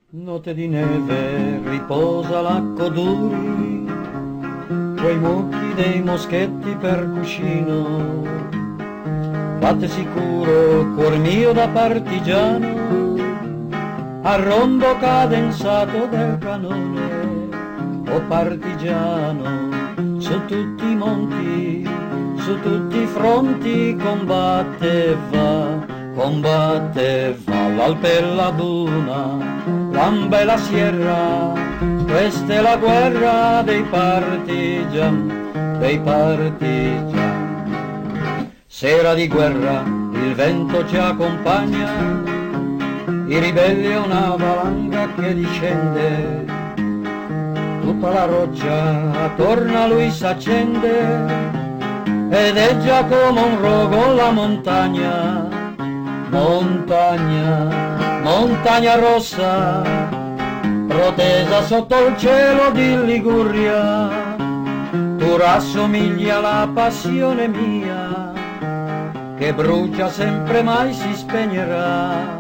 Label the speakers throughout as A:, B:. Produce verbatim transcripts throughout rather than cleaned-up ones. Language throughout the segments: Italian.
A: Notte di neve riposa l'acco duri, quei mucchi dei moschetti per cuscino, batte sicuro cuor mio da partigiano, al rombo cadenzato del canone, o partigiano, su tutti i monti, su tutti i fronti combatteva, combatteva l'Alpe e la Duna, l'Amba e la Sierra, questa è la guerra dei partigian, dei partigian. Sera di guerra, il vento ci accompagna, i ribelli è una valanga che discende, tutta la roccia attorno a lui s'accende, ed è già come un rogo la montagna, montagna, montagna rossa, protesa sotto il cielo di Liguria, tu rassomigli alla passione mia, che brucia sempre mai si spegnerà.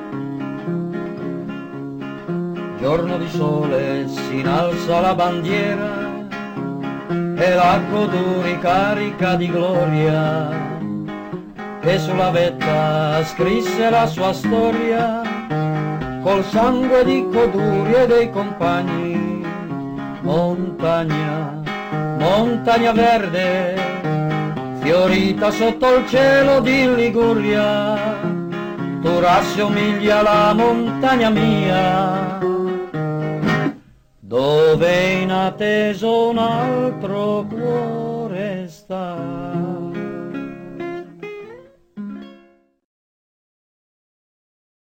A: Giorno di sole si innalza la bandiera, e l'acqua duri carica di gloria, che sulla vetta scrisse la sua storia, col sangue di Coduri e dei compagni. Montagna, montagna verde, fiorita sotto il cielo di Liguria, tu rassomigli alla montagna mia, dove in attesa un altro cuore sta.